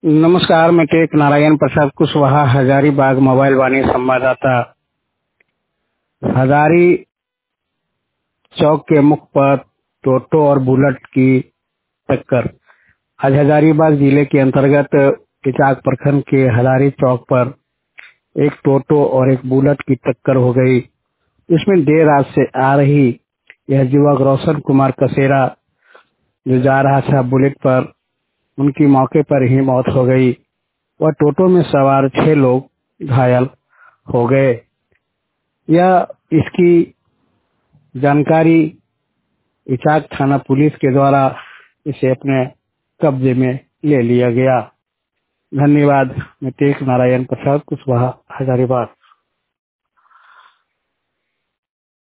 नमस्कार, मैं टेक नारायण प्रसाद कुशवाहा, हजारीबाग मोबाइल वाणी संवाददाता। हजारी चौक के मुख्य पर टोटो और बुलेट की टक्कर। आज हजारीबाग जिले के अंतर्गत इचाक प्रखंड के हजारी चौक पर एक टोटो और एक बुलेट की टक्कर हो गई। इसमें देर रात से आ रही यह युवक रोशन कुमार कसेरा जो जा रहा था बुलेट पर, उनकी मौके पर ही मौत हो गई। वह टोटो में सवार 6 लोग घायल हो गए। यह इसकी जानकारी इचाक थाना पुलिस के द्वारा इसे अपने कब्जे में ले लिया गया। धन्यवाद। मैं टेक नारायण प्रसाद कुशवाहा, हजारीबाग।